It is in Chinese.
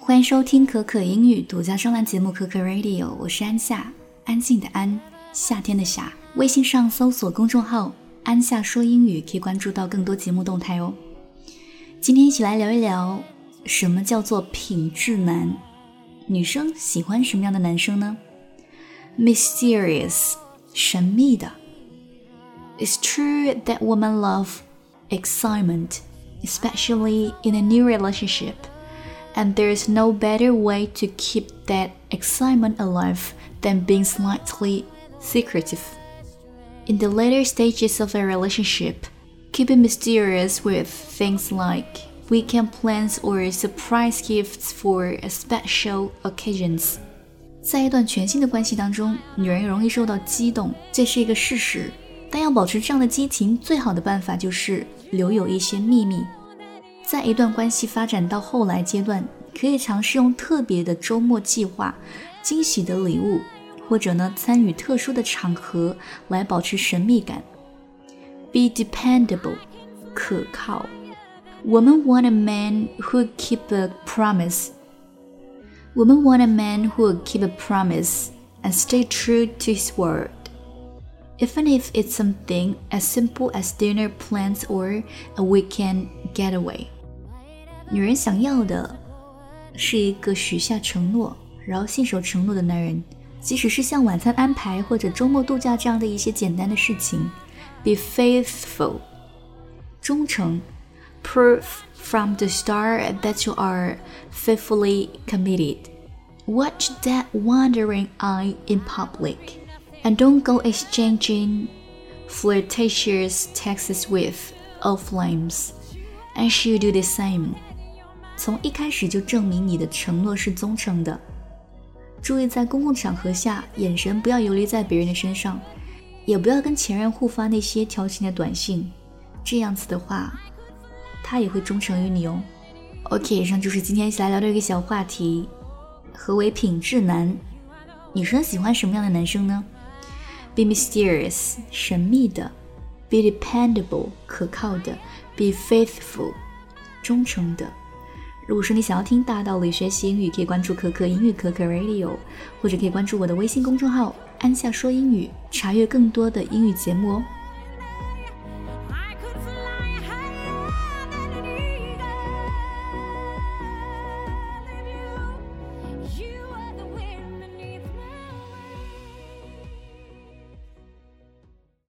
欢迎收听可可英语独家专栏节目可可 Radio， 我是安夏，安静的安，夏天的夏。微信上搜索公众号安夏说英语，可以关注到更多节目动态哦。今天一起来聊一聊什么叫做品质男，女生喜欢什么样的男生呢？ Mysterious， 神秘的。 It's true that women love excitement, especially in a new relationship.And there's no better way to keep that excitement alive than being slightly secretive. In the later stages of a relationship, keep it mysterious with things like weekend plans or surprise gifts for special occasions. 在一段全新的关系当中，女人容易受到激动，这是一个事实。但要保持这样的激情，最好的办法就是留有一些秘密。在一段关系发展到后来阶段，可以尝试用特别的周末计划、惊喜的礼物，或者参与特殊的场合来保持神秘感。Be dependable， 可靠。Women want a man who would keep a promise. Women want a man who would keep a promise and stay true to his word.Even if it's something as simple as dinner plans or a weekend getaway. 女人想要的是一个许下承诺，然后信守承诺的男人，即使是像晚餐安排或者周末度假这样的一些简单的事情。Be faithful， 忠诚。Prove from the start that you are faithfully committed. Watch that wandering eye in public.And don't go exchanging flirtatious texts with old flames. And she'll do the same. 从一开始就证明你的承诺是忠诚的。注意在公共场合下，眼神不要游离在别人的身上，也不要跟前任互发那些调情的短信。这样子的话，他也会忠诚于你哦。OK， 以上就是今天一起来聊的一个小话题。何为品质男？女生喜欢什么样的男生呢？Be mysterious， 神秘的。Be dependable， 可靠的。Be faithful， 忠诚的。如果说你想要听大道理学习英语，可以关注可可英语可可 Radio， 或者可以关注我的微信公众号安夏说英语，查阅更多的英语节目哦。